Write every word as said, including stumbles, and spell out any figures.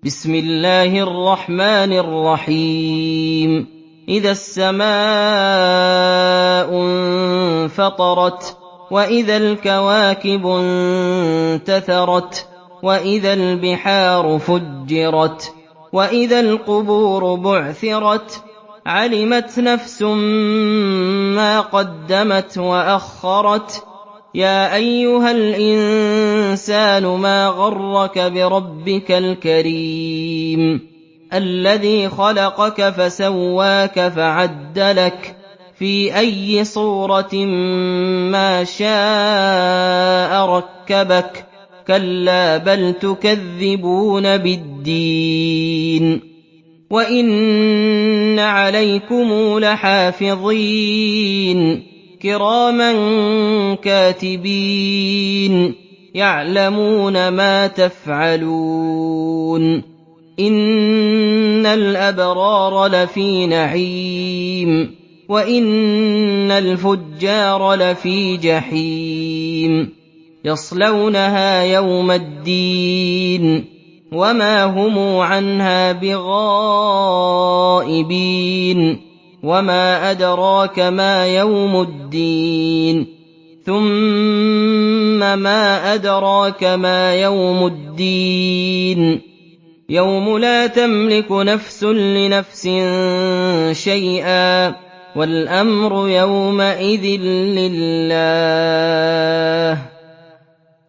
بسم الله الرحمن الرحيم إذا السماء انفطرت وإذا الكواكب انتثرت وإذا البحار فجرت وإذا القبور بعثرت علمت نفس ما قدمت وأخرت يا أيها الإنسان ما غرك بربك الكريم الذي خلقك فسواك فعدلك في أي صورة ما شاء ركبك كلا بل تكذبون بالدين وإن عليكم لحافظين كراما كاتبين يعلمون ما تفعلون إن الأبرار لفي نعيم وإن الفجار لفي جحيم يصلونها يوم الدين وما هم عنها بغائبين وما أدراك ما يوم الدين ثم ما أدراك ما يوم الدين يوم لا تملك نفس لنفس شيئا والأمر يومئذ لله